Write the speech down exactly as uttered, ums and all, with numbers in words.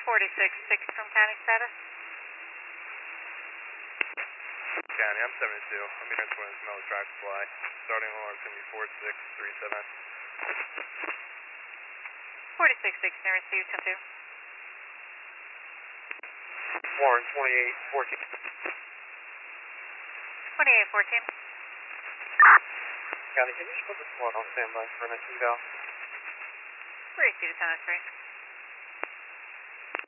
forty-six six from county status. County, I'm seventy-two. I'm here to smell the track fly. Starting alarm is going to be four six three seven. forty-six six, near received, ten two. Warren, twenty-eight fourteen. twenty-eight fourteen. County, can you just put the squad on standby for an eval? Received, ten oh three.